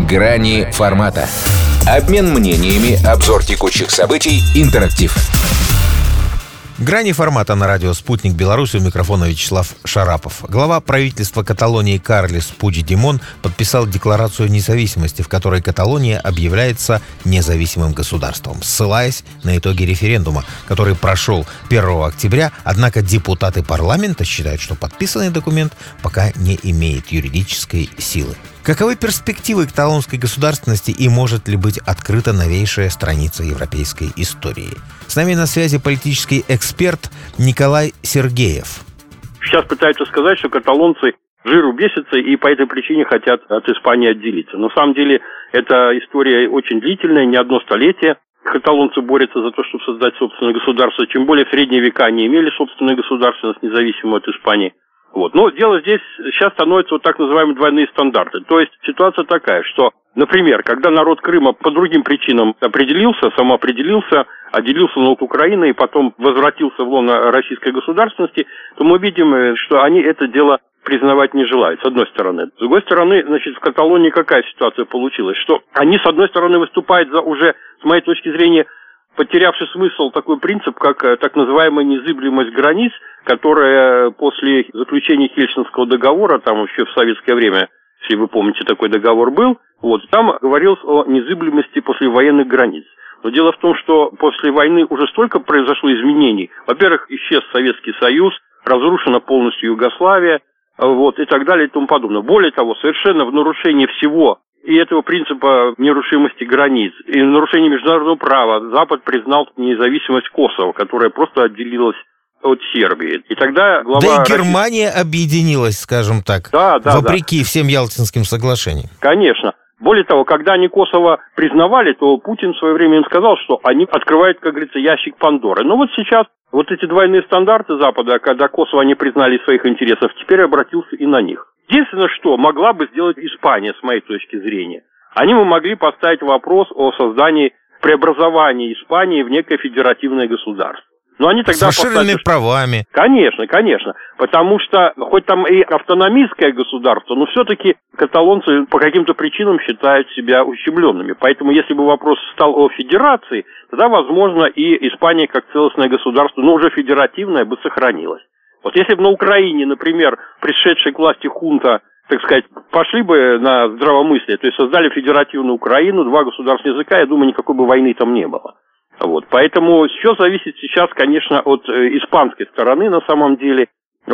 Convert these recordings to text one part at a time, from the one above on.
Грани формата. Обмен мнениями, обзор текущих событий, интерактив. Грани формата на радио «Спутник Беларусь», у микрофона Вячеслав Шарапов. Глава правительства Каталонии Карлес Пучдемон подписал декларацию независимости, в которой Каталония объявляется независимым государством, ссылаясь на итоги референдума, который прошел 1 октября, однако депутаты парламента считают, что подписанный документ пока не имеет юридической силы. Каковы перспективы каталонской государственности и может ли быть открыта новейшая страница европейской истории? С нами на связи политический эксперт Николай Сергеев. Сейчас пытаются сказать, что каталонцы жиру бесятся и по этой причине хотят от Испании отделиться. Но на самом деле эта история очень длительная, не одно столетие. Каталонцы борются за то, чтобы создать собственное государство. Тем более в средние века они имели собственное государственность, независимую от Испании. Но дело здесь сейчас становится так называемые двойные стандарты. То есть ситуация такая, что, например, когда народ Крыма по другим причинам самоопределился, отделился от Украины и потом возвратился в лоно российской государственности, то мы видим, что они это дело признавать не желают, с одной стороны. С другой стороны, в Каталонии какая ситуация получилась? Что они, с одной стороны, выступают за уже, с моей точки зрения, потерявший смысл такой принцип, как так называемая незыблемость границ, которая после заключения Хельсинского договора, там еще в советское время, если вы помните, такой договор был, там говорилось о незыблемости послевоенных границ. Но дело в том, что после войны уже столько произошло изменений. Во-первых, исчез Советский Союз, разрушена полностью Югославия, и так далее и тому подобное. Более того, совершенно в нарушении всего и этого принципа нерушимости границ, и нарушение международного права Запад признал независимость Косово, которая просто отделилась от Сербии. И тогда глава... Да и Германия объединилась, скажем так, вопреки всем Ялтинским соглашениям. Конечно. Более того, когда они Косово признавали, то Путин в свое время им сказал, что они открывают, как говорится, ящик Пандоры. Но сейчас эти двойные стандарты Запада, когда Косово они признали своих интересов, теперь обратился и на них. Единственное, что могла бы сделать Испания, с моей точки зрения, они бы могли поставить вопрос о создании, преобразовании Испании в некое федеративное государство. Но они тогда с расширенными правами. Конечно. Потому что, хоть там и автономистское государство, но все-таки каталонцы по каким-то причинам считают себя ущемленными. Поэтому, если бы вопрос стал о федерации, тогда, возможно, и Испания как целостное государство, но уже федеративное, бы сохранилась. Если бы на Украине, например, пришедшая к власти хунта, так сказать, пошли бы на здравомыслие, то есть создали федеративную Украину, два государственных языка, я думаю, никакой бы войны там не было. Поэтому все зависит сейчас, конечно, от испанской стороны на самом деле.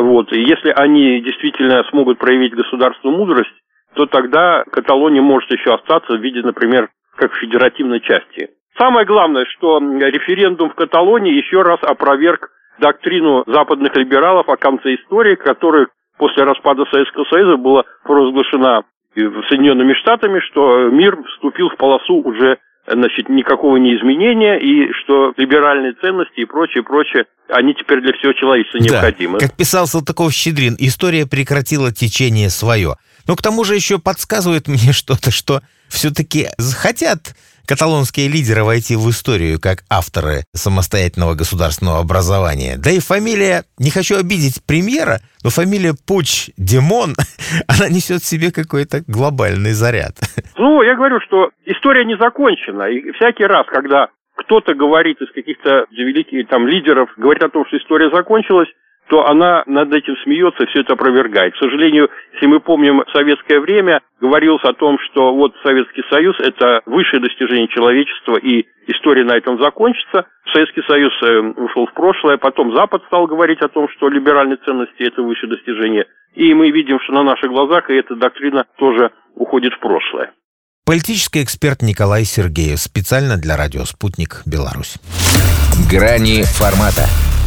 И если они действительно смогут проявить государственную мудрость, то тогда Каталония может еще остаться в виде, например, как федеративной части. Самое главное, что референдум в Каталонии еще раз опроверг доктрину западных либералов о конце истории, которая после распада Советского Союза была провозглашена Соединенными Штатами, что мир вступил в полосу уже никакого неизменения, и что либеральные ценности и прочее, они теперь для всего человечества необходимы. Как писал Салтыков-Щедрин, история прекратила течение свое. Но к тому же еще подсказывает мне что-то, что все-таки хотят каталонские лидеры войти в историю как авторы самостоятельного государственного образования. Да и фамилия, не хочу обидеть премьера, но фамилия Пучдемон, она несет в себе какой-то глобальный заряд. Я говорю, что история не закончена. И всякий раз, когда кто-то говорит из каких-то великих лидеров, говорит о том, что история закончилась, то она над этим смеется и все это опровергает. К сожалению, если мы помним советское время, говорилось о том, что Советский Союз – это высшее достижение человечества, и история на этом закончится. Советский Союз ушел в прошлое, потом Запад стал говорить о том, что либеральные ценности – это высшее достижение. И мы видим, что на наших глазах и эта доктрина тоже уходит в прошлое. Политический эксперт Николай Сергеев специально для радио «Спутник Беларусь». Грани формата.